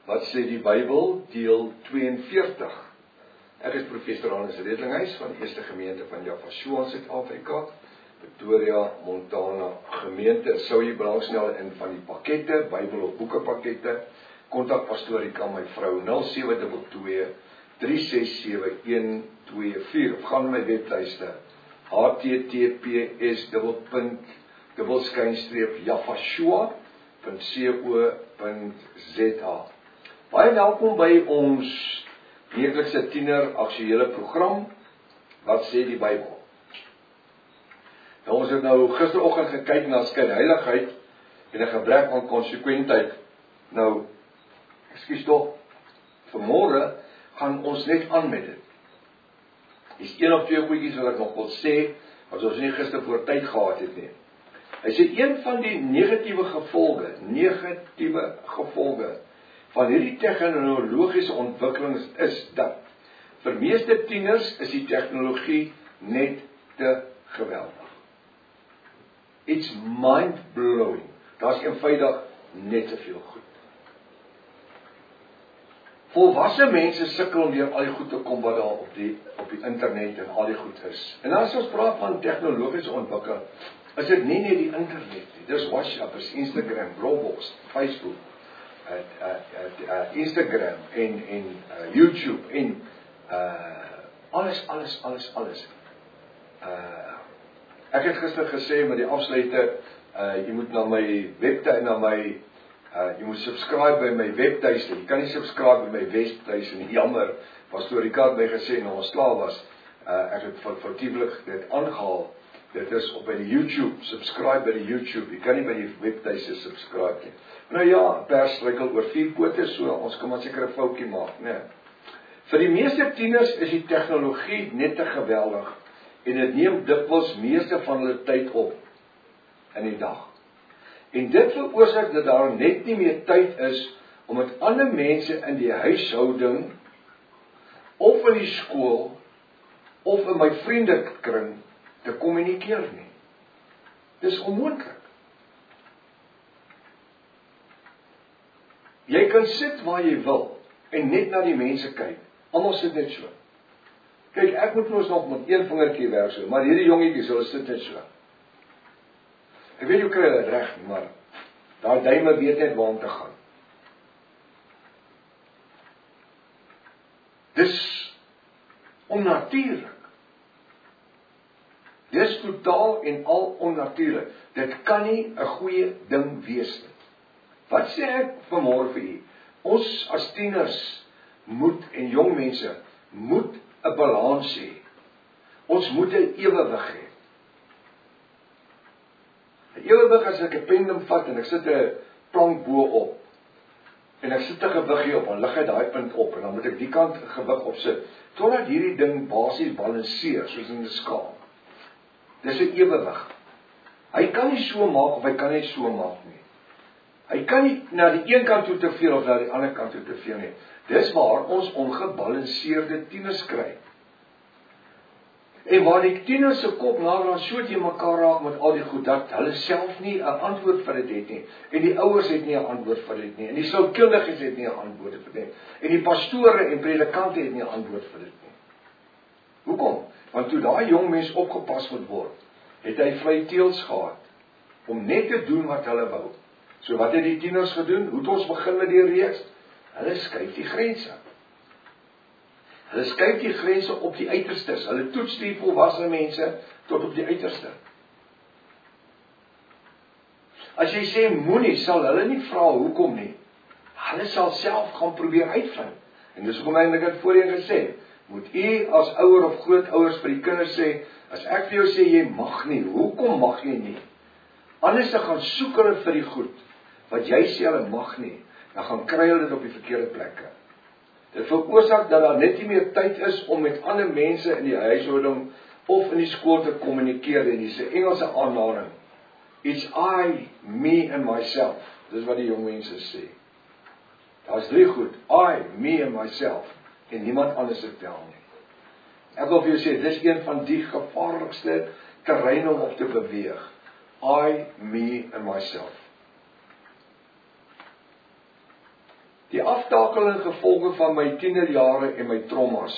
Wat sê die Bybel, deel 42. Ek is professor Hannes Redlinghuis van die Eerste Gemeente van Yafashua in Suid-Afrika, Pretoria, Montana gemeente. Sou jy belangstel in van die pakkette, Bybel of boeke pakkette, kontak pastoor Rika, my vrou, 0722 367 124, of gaan my webtuiste, https://yafashua.co.za. Baie welkom by ons weeklikse tiener aktuele program, Wat sê die Bybel? Nou, ons het nou gisteroggend gekyk na skynheiligheid en 'n gebrek aan konsekwentheid. Nou, ekskuus tog, vanmôre gaan ons net aan met dit. Dis een of twee goedjies wat ek nog wil sê, wat ons nie gister voor tyd gehad het nie. Hy sê een van die negatiewe gevolge van hierdie tegnologiese ontwikkelings is dat vir meeste tieners is die tegnologie net te geweldig. It's mind-blowing. Daar's eenvoudig net te veel goed. Volwasse mense sukkel om deur al die goed te kom wat daar op die internet en al die goed is. En as ons praat van tegnologiese ontwikkeling, is dit nie net die internet nie. Dis WhatsApp, is Instagram, Dropbox, Facebook, Instagram en YouTube en alles. Ek het gister gesê met die afsluiter, jy moet na my webtuiste, jy moet subscribe by my webtuiste. Jy kan nie subscribe by my webtuiste nie. Jammer, pastoor Rika het my gesê nou ons klaar was. Ek het foutieflik dit aangehaal. Dit is op by die YouTube, subscribe by die YouTube. Jy kan nie by die webtuiste subscribe nie. Nou ja, pers struikel oor 4 pote, so ons kan maar seker 'n foutjie maak, né? Vir die meeste tieners is die tegnologie net te geweldig en dit neem dikwels meeste van hulle tyd op in die dag. En dit veroorsaak dat daar net nie meer tyd is om met ander mense in die huishouding of in die skool of in my vriendekring te kommunikeer nie. Dis onmoontlik. Jy kan sit waar jy wil en net na die mense kyk. Almal sit net so. Kyk, ek moet mos nog met een vingertjie werk so, maar hierdie jongetjies, hulle sit net so. Ek weet jy kry hulle reg, maar daai duime weet net waar om te gaan. Dis onnatuurlik. Dis totaal en al onnatuurlik. Dit kan nie 'n goeie ding wees nie. Wat sê ek vanmôre vir u? Ons as tieners en jong mense moet 'n balans hê. Ons moet 'n ewewig hê. 'n Ewewig as ek 'n pendum vat en ek sit 'n plank bo op en ek sit 'n gewig hier op, dan lig ek daai punt op en dan moet ek die kant gewig opsit totdat hierdie ding basies balanseer soos in 'n skaal. Dis 'n ewewig. Hy kan nie so maak of hy kan nie so maak nie. Hy kan nie na die een kant toe te veel of na die ander kant toe te veel nie. Dis waar ons ongebalanseerde tieners kry. En waar die tieners se kop naderhand so teen mekaar raak met al die goed dat hulle self nie 'n antwoord vir dit het nie. En die ouers het nie 'n antwoord vir dit nie. En die sielkundiges het nie 'n antwoord vir dit nie. En die pastore en predikante het nie 'n antwoord vir dit nie. Hoekom? Want toe daai jong mens opgepas moet word, het hy vrye teels gehad om net te doen wat hulle wou. So wat het die tieners gedoen? Hoe het ons begin met die reeks? Hulle skuif die grense. Hulle skuif die grense op die uiterstes. Hulle toets die volwasse mense tot op die uiterste. As jy sê moenie, sal hulle nie vra hoekom nie. Hulle sal self gaan probeer uitvind. En dis hoekom ek het voorheen gesê, moet u as ouer of grootouers vir die kinders sê, as ek vir jou sê jy mag nie, hoekom mag jy nie? Anders dan gaan soek hulle vir die goed wat jy sê hulle mag nie, dan gaan kry hulle dit op die verkeerde plekke. Dit veroorsaak dat daar net nie meer tyd is om met ander mense in die huishouding of in die skool te kommunikeer en dis 'n Engelse aanhaling. It's I, me and myself. Dis wat die jong mense sê. Daar's 3 goed. I, me and myself. En niemand anders het tel nie. Ek wil vir jou sê, dis een van die gevaarlikste terreine om op te beweeg. I, me and myself. Die aftakeling gevolge van my tienerjare en my traumas.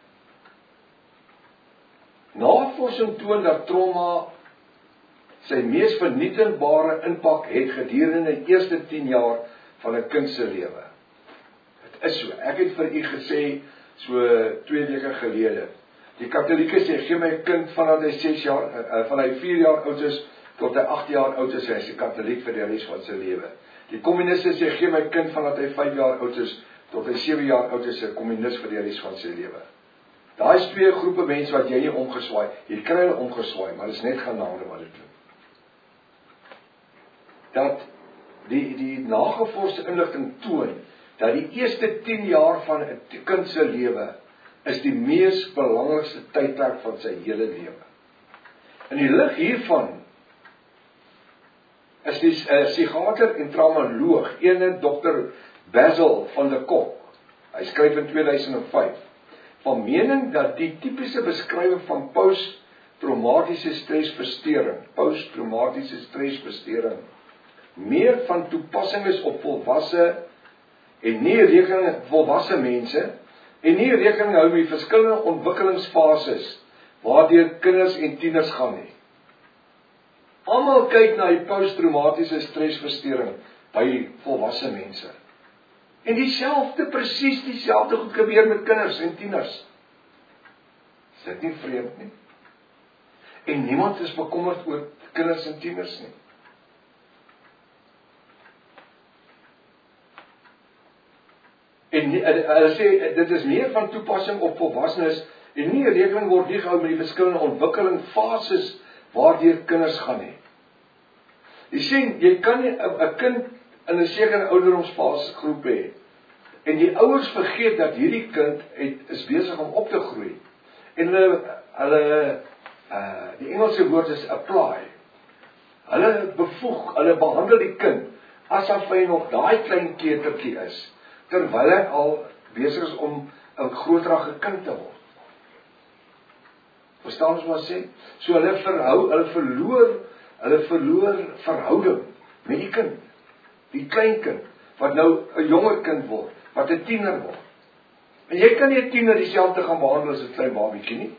Navorsing toon dat trauma sy mees vernietingbare impak het gedurende die eerste 10 jaar van 'n kind se lewe. Dit is so. Ek het vir u gesê so 2 weke gelede. Die Katolieke sê gee my 'n kind vanaf hy 6 jaar, van hy 4 jaar oud is tot hy 8 jaar oud is, hy is 'n Katoliek vir die res van sy lewe. Die kommuniste sê gee my kind vanaf hy 5 jaar oud is tot hy 7 jaar oud is, 'n kommunis vir die res van sy lewe. Daai is 2 groepe mense wat jy omgeswaai. Jy kry hulle omgeswaai, maar dit is net genade wat dit doen. Dat die nagevorsde inligting toon dat die eerste 10 jaar van 'n kind se lewe is die mees belangrikste tydperk van sy hele lewe. In die lig hiervan is die psigiater en traumatoloog, ene Dr. Basil van der Kok, hy skryf in 2005, van mening dat die tipiese beskrywing van posttraumatiese stresversteuring, meer van toepassing is op volwasse mense, en nie rekening hou met verskillende ontwikkelingsfases, waardeur kinders en tieners gaan nie. Almal kyk na die posttraumatiese stresversteuring by volwasse mense. En presies dieselfde goed gebeur met kinders en tieners. Is dit nie vreemd nie? En niemand is bekommerd oor kinders en tieners nie. En hulle sê, dit is meer van toepassing op volwassenes, en nie rekening word nie gehou met die verskillende ontwikkelingsfases waardeur kinders gaan nie. Jy sien, jy kan nie 'n kind in 'n sekere ouderdomsfase groep hê, en die ouers vergeet dat hierdie kind is besig om op te groei. En die Engelse woord is apply. Hulle behandel die kind asof hy nog daai klein kleutertjie is, terwyl hy al besig is om 'n groterige kind te word. Verstaan ons wat sê? So hulle verloor verhouding met die kind, die klein kind, wat nou 'n jonger kind word, wat 'n tiener word. En jy kan nie 'n tiener dieselfde gaan behandel as 'n klein babietjie nie.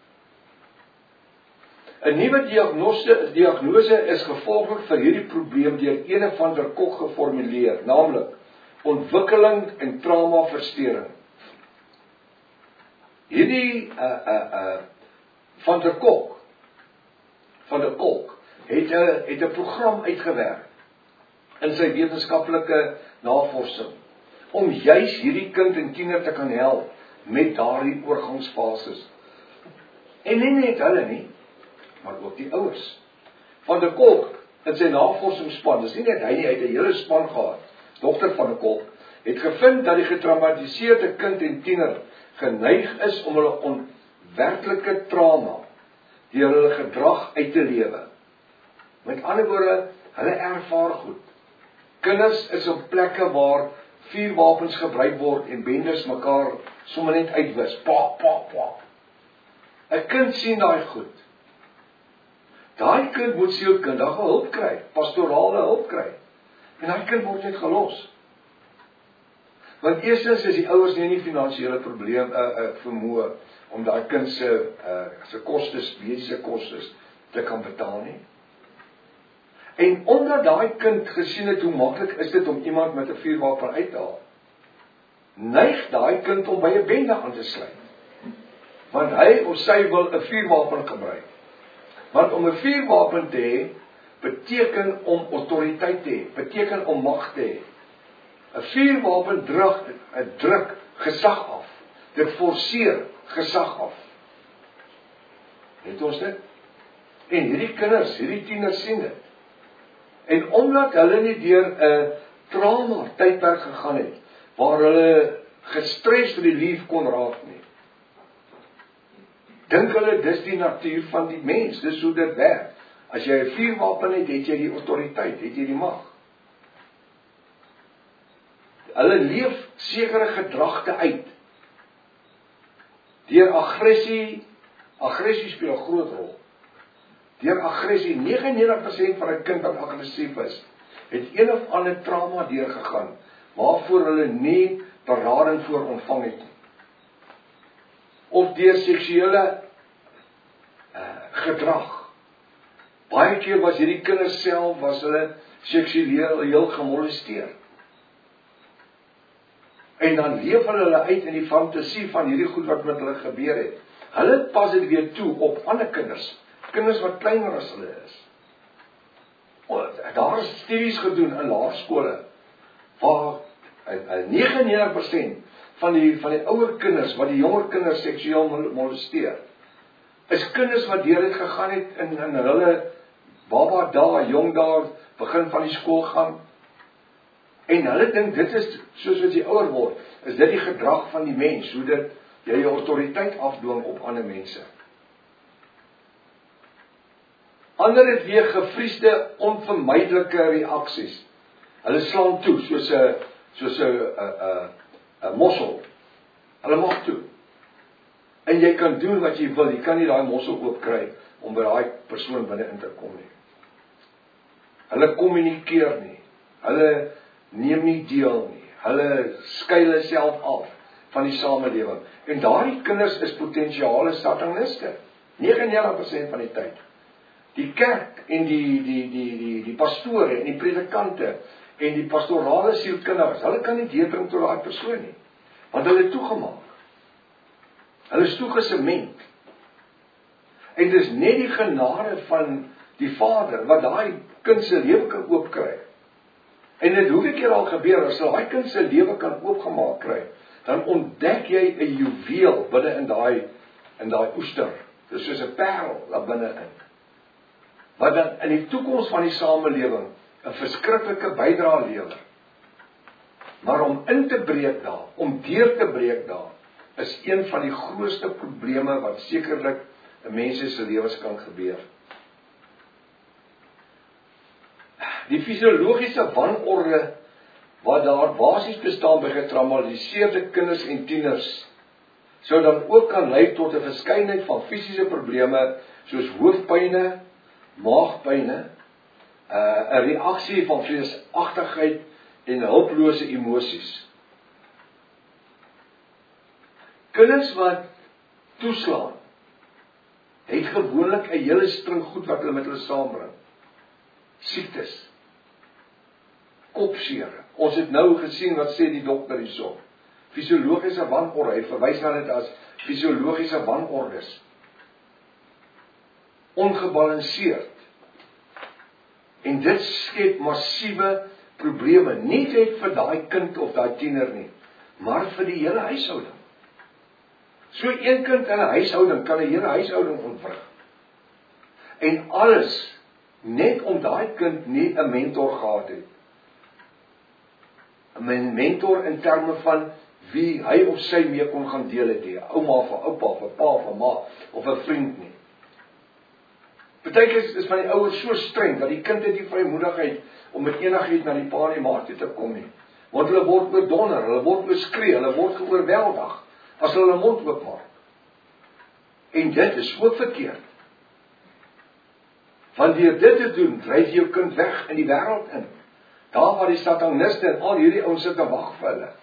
'n Nuwe diagnose is gevolglik vir hierdie probleem deur ene van der Kok geformuleer, naamlik ontwikkeling en traumaversteuring. Hierdie van der Kok het 'n program uitgewerk in sy wetenskaplike navorsing om juis hierdie kind en tiener te kan help met daardie oorgangsfases. En nie net hulle nie, maar ook die ouers. Van der Kok in sy navorsingsspan, dis nie net hy nie, hy het 'n hele span gehad. Dr. van der Kok het gevind dat die getraumatiseerde kind en tiener geneig is om hulle onwerklike trauma deur hulle gedrag uit te lewe. Met ander woorde, hulle ervaar goed. Kinders is op plekke waar vuurwapens gebruik word en bendes mekaar sommer net uitwis. Pa. 'n Kind sien daai goed. Daai kind moet sielkundige hulp kry, pastorale hulp kry. En daai kind word net gelos. Want eerstens is die ouers nie finansiële probleem vermoë om daai kind se kostes, mediese kostes te kan betaal nie. En omdat daai kind gesien het hoe maklik is dit om iemand met 'n vuurwapen uit te haal, neig daai kind om by 'n bende aan te sluit. Want hy of sy wil 'n vuurwapen gebruik. Want om 'n vuurwapen te hê, beteken om autoriteit te hê, beteken om mag te hê. 'n Vuurwapen druk gesag af. Dit forceer gesag af. Het ons dit? En hierdie kinders, hierdie tieners sien dit. En omdat hulle nie deur 'n trauma tydperk gegaan het, waar hulle gestres relief kon raak nie, dink hulle dis die natuur van die mens, dis hoe dit werk. As jy 'n vuurwapen het, het jy die autoriteit, het jy die mag. Hulle leef sekere gedragte uit. Deur aggressie speel 'n groot rol. Deur aggressie, 99% van 'n kind wat aggressief is, het een of ander trauma deurgegaan, waarvoor hulle nie berading voor ontvang het nie. Of deur seksuele gedrag. Baie keer was hierdie kinders self, was hulle seksueel heel gemolesteer. En dan leef hulle uit in die fantasie van hierdie goed wat met hulle gebeur het. Hulle pas dit weer toe op ander kinders. Kinders wat kleiner as hulle is. Daar is studies gedoen in laerskole waar 99% van die ouer kinders wat die jonger kinders seksueel molesteer, is kinders wat deur dit gegaan het in hulle baba dae, jong dae, begin van die skool gaan. En hulle dink dit is, soos wat jy ouer word, is dit die gedrag van die mens, hoe dit jy autoriteit afdwing op ander mense. Ander het weer gevriesde, onvermydelike reaksies. Hulle slaan toe, soos 'n mossel. Hulle maak toe. En jy kan doen wat jy wil, jy kan nie daai mossel oopkry om by daai persoon binne in te kom nie. Hulle kommunikeer nie. Hulle neem nie deel nie. Hulle skei hulle self af van die samelewing. En daardie kinders is potensiale sataniste. 99% van die tyd. Die kerk en die pastore en die predikante en die pastorale sielkinders, hulle kan nie deurdring tot daai persoon nie. Want hulle het toegemaak. Hulle is toegesement. En dis net die genade van die Vader wat daai kind se lewe kan oopkry. En dit hoeveel keer al gebeur, as daai kind se lewe kan oopgemaak kry, dan ontdek jy 'n juweel binne in daai oester. Dis soos 'n parel daar binne in. Wat dan in die toekoms van die samelewing 'n verskriklike bydrae lewer. Maar om in te breek daar, om deur te breek daar, is een van die grootste probleme wat sekerlik in mense se lewens kan gebeur. Die fisiologiese wanorde wat daar basies bestaan by getraumatiseerde kinders en tieners, sou dan ook kan lei tot 'n verskeidenheid van fisiese probleme soos hoofpyne, maagpyne, 'n reaksie van vreesagtigheid en hulplose emosies. Kinders wat toeslaan, het gewoonlik 'n hele string goed wat hulle met hulle saambring. Siektes, kopseer. Ons het nou gesien wat sê die dokter hierso. Fisiologiese wanorde, hy verwys na dit as fisiologiese wanordes. Ongebalanseerd. En dit skep massiewe probleme, nie net vir daai kind of daai tiener nie, maar vir die hele huishouding. So een kind in 'n huishouding kan 'n hele huishouding ontwrig. En alles net om daai kind nie 'n mentor gehad het. 'n mentor in terme van wie hy of sy mee kon gaan deel het, die ouma vir oupa, vir pa, vir ma, of 'n vriend nie. Partykeer is van die ouers so streng, dat die kind het nie vrymoedigheid om met enigiets na die pa en die ma toe te kom nie. Want hulle word oordonder, hulle word beskree, hulle word geoorweldig, as hulle mond oopmaak. En dit is ook verkeerd. Want deur dit te doen, dryf jy jou kind weg in die wêreld in. Daar waar die sataniste en al hierdie ouens sit en wag vir hulle.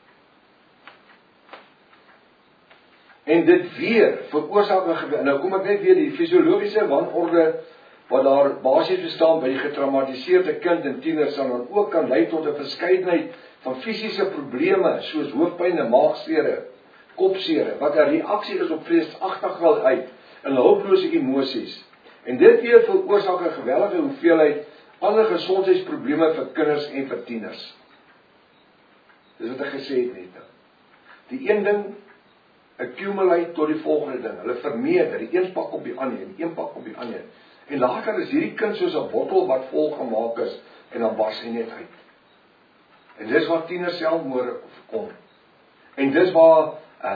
En dit weer veroorsaak 'n gebeur. Nou kom ek net weer die fisiologiese wanorde wat daar basies bestaan by die getraumatiseerde kind en tieners sal dan ook kan lei tot 'n verskeidenheid van fisiese probleme soos hoofpyn, maagsere, kopseere, wat 'n reaksie is op vreesagtigheid en hulplose emosies. En dit weer veroorsaak 'n geweldige hoeveelheid ander gesondheidsprobleme vir kinders en vir tieners. Dis wat ek gesê het net. Die een ding accumulate tot die volgende ding. Hulle vermeerder, die een pak op die ander en die een pak op die ander. En later is hierdie kind soos 'n bottel wat vol gemaak is en dan bars hy net uit. En dis waar tieners selfmoorde kom. En dis waar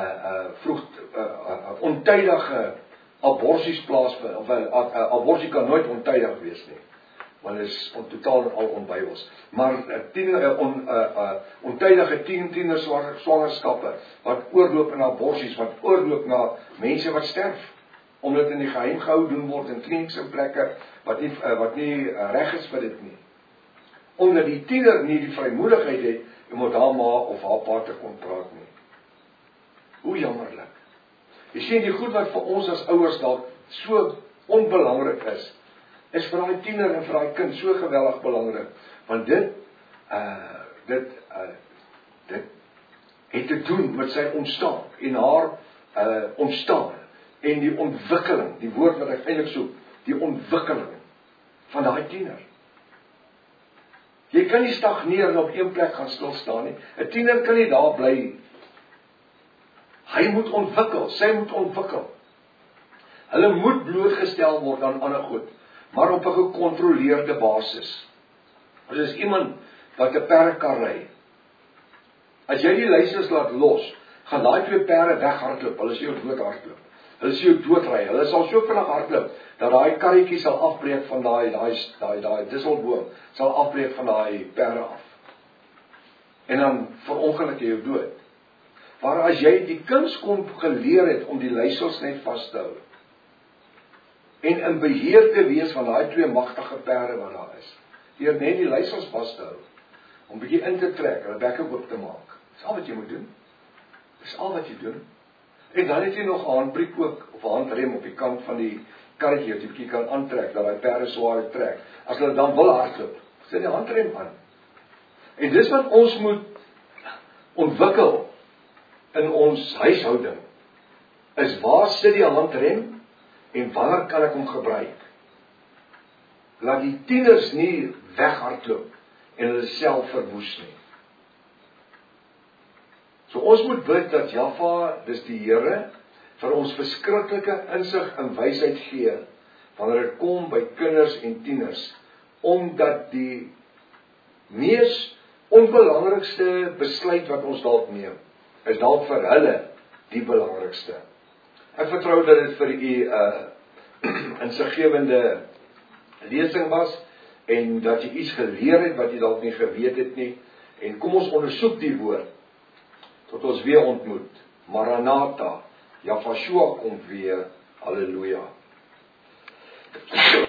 ontydige aborsies plaasvind, of 'n aborsie kan nooit ontydig wees nie. Want dit is totaal al onbybels. Maar ontydige tienerswangerskappe wat oorloop in aborsies, wat oorloop na mense wat sterf, omdat in die geheim gehou doen word in kliniese plekke wat nie reg is vir dit nie. Omdat die tiener nie die vrymoedigheid het om met haar ma of haar pa te kon praat nie. Hoe jammerlik. Jy sien, die goed wat vir ons as ouers dalk so onbelangrik is vir daai tiener en vir daai kind so geweldig belangrik, want dit het te doen met sy ontstaan en haar ontstaan en die ontwikkeling, die woord wat ek eintlik soek, die ontwikkeling van daai tiener. Jy kan nie stagneer en op een plek gaan stil staan nie. 'n Tiener kan nie daar bly nie. Hy moet ontwikkel, sy moet ontwikkel. Hulle moet blootgestel word aan ander goed, maar op 'n gecontroleerde basis. As is iemand wat 'n perdekar ry, as jy die leiers laat los, gaan daai twee perde weghardloop, hulle sê jou doodhardloop. Hulle sê jou doodry, hulle sal so vinnig hardloop, dat daai karretjie sal afbreek van daai disselboom, sal afbreek van daai perde af. En dan verongeluk jy jou dood. Maar as jy die kuns kon geleer het om die leiersels net vas te hou, en in beheer te wees van daai twee magtige perde wat daar is, deur net die leiersels vas te hou, om bietjie in te trek, hulle bekke oop te maak. Dis al wat jy moet doen. Dis al wat jy doen. En dan het jy nog 'n handbriek ook, of 'n handrem op die kant van die karretjie, wat jy bietjie kan aantrek, dat daai perde swaar trek. As hulle dan wil hardloop, sit die handrem aan. En dis wat ons moet ontwikkel in ons huishouding, is waar sit die handrem, en wanneer kan ek hom gebruik? Laat die tieners nie weghardloop, en hulle self verwoes nie. So ons moet bid dat Jaffa, dis die Here, vir ons verskriklike insig en wysheid gee, wanneer dit kom by kinders en tieners, omdat die mees onbelangrikste besluit wat ons dalk neem, is dalk vir hulle die belangrikste. Ek vertrou dat dit vir u insiggewende lesing was, en dat jy iets geleer het wat jy dalk nie geweet het nie, en kom ons ondersoek die woord, tot ons weer ontmoet. Maranatha, Jafashua kom weer, halleluja.